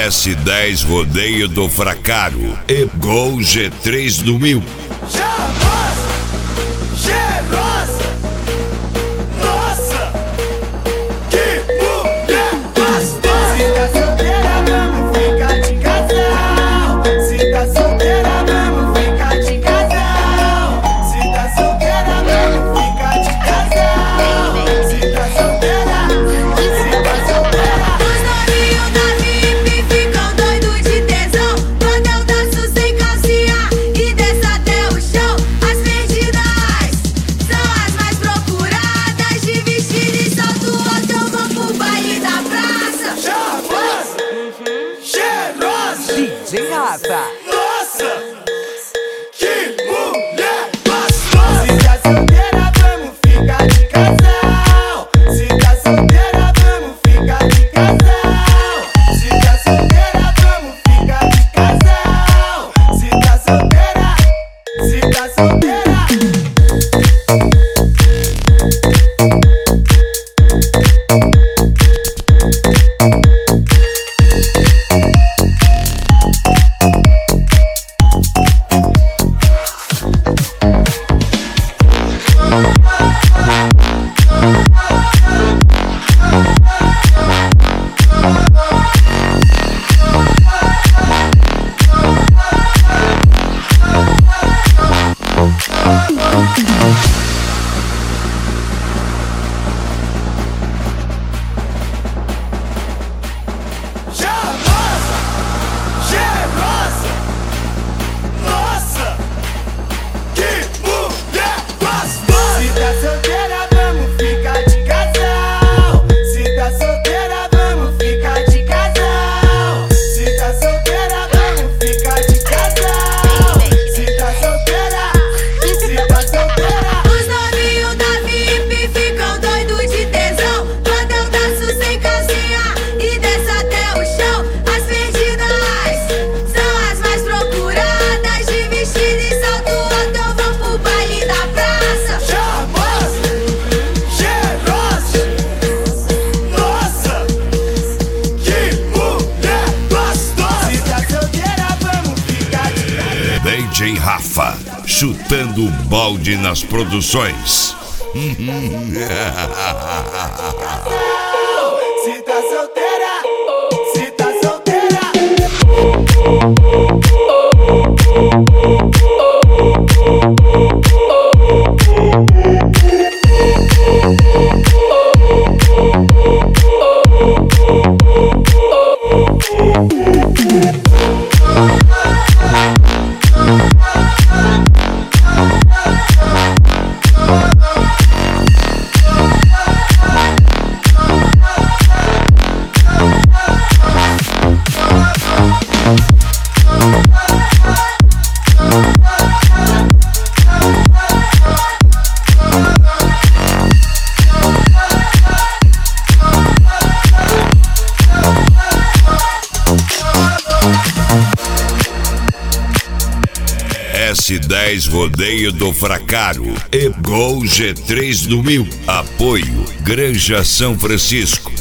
S10 Rodeio do Fracaro e Gol G3 do 1000. Cheirosa, nossa, que mulher gostosa. Se tá solteira, vamos ficar de casal. Se tá solteira, vamos ficar de casal. Se tá solteira, vamos ficar de casal. Se tá solteira, se tá solteira. Os novinhos da VIP ficam doidos de tesão quando eu danço sem calcinha e desço até o chão. As perdidas são as mais procuradas, de vestido e salto alto eu vou pro baile da praça. Charmosa, cheirosa, DJ Rafa. nossa, que mulher gostosa. Se tá solteira, vamos ficar de casal. Se tá solteira, vamos ficar de casal. Se tá solteira, vamos ficar de casal. Se tá solteira, se tá solteira. Charmosa, cheirosa, nossa, que mulher gostosa. Se tá solteira, vamos ficar de casal. Se tá solteira, vamos ficar de casal. Se tá solteira, vamos ficar de casal. Se tá solteira, se tá solteira. Os novinhos da VIP ficam doidos de tesão quando eu danço sem calcinha e desço até o chão. As perdidas são as mais procuradas, de vestido e salto alto eu vou pro baile da praça. Charmosa, cheirosa, nossa, que mulher gostosa. Se tá solteira, vamos ficar de casal. DJ Rafa, chutando o balde nas produções. Se tá solteira, se tá solteira. S10 Rodeio do Fracaro e Gol G3 do 1000. Apoio Granja São Francisco.